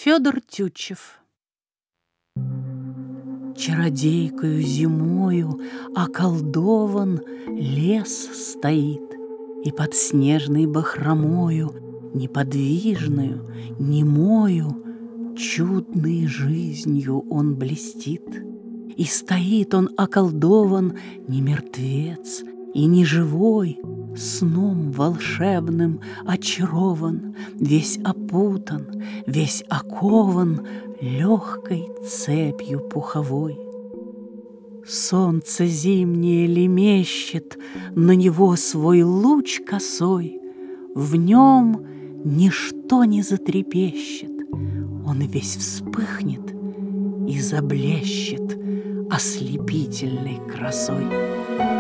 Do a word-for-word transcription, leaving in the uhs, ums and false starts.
Федор Тютчев. Чародейкою зимою околдован лес стоит, и под снежной бахромою, неподвижною, немою, чудной жизнью он блестит. И стоит он околдован, не мертвец и не живой, сном волшебным очарован, весь опутан, весь окован легкой цепью пуховой. Солнце зимнее лемещет, на него свой луч косой, в нем ничто не затрепещет, он весь вспыхнет и заблещет ослепительной красой.